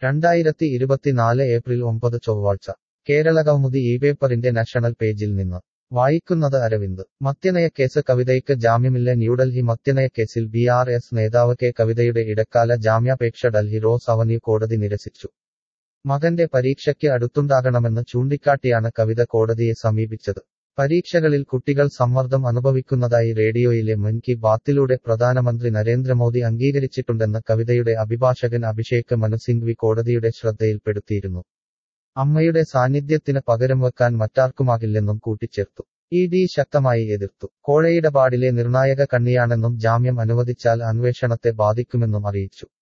2024 April 9 ചൊവ്വാഴ്ച കേരളകൗമുദി പേപ്പറിന്റെ national പേജിൽ നിന്ന് വായിക്കുന്നത് അരവിന്ദ് മദ്യനയക്കേസ് കവിതയ്ക്ക് ജാമ്യമില്ല ന്യൂഡൽഹി മദ്യനയക്കേസിൽ BRS നേതാവ് കെ കവിതയുടെ ഇടക്കാല ജാമ്യാപേക്ഷ ഡൽഹി റോസ് അവന്യൂ കോടതി നിരസിച്ചു മകന്റെ പരീക്ഷയ്ക്ക് അടുത്തുണ്ടാകണമെന്ന് ചൂണ്ടിക്കാട്ടിയാണ് കവിത കോടതിയെ സമീപിച്ചത് പരീക്ഷകളിൽ കുട്ടികൾ സമ്മർദ്ദം അനുഭവിക്കുന്നതായി റേഡിയോയിലെ മൻ കി ബാത്തിലൂടെ പ്രധാനമന്ത്രി നരേന്ദ്രമോദി അംഗീകരിച്ചിട്ടുണ്ടെന്ന് കവിതയുടെ അഭിഭാഷകൻ അഭിഷേക് മനു സിംഗ്വി കോടതിയുടെ ശ്രദ്ധയിൽപ്പെടുത്തിയിരുന്നു അമ്മയുടെ സാന്നിധ്യത്തിന് പകരം വെക്കാൻ മറ്റാർക്കുമാകില്ലെന്നും കൂട്ടിച്ചേർത്തു ED ശക്തമായി എതിർത്തു കോഴയിടപാടിലെ നിർണായക കണ്ണിയാണെന്നും ജാമ്യം അനുവദിച്ചാൽ അന്വേഷണത്തെ ബാധിക്കുമെന്നും അറിയിച്ചു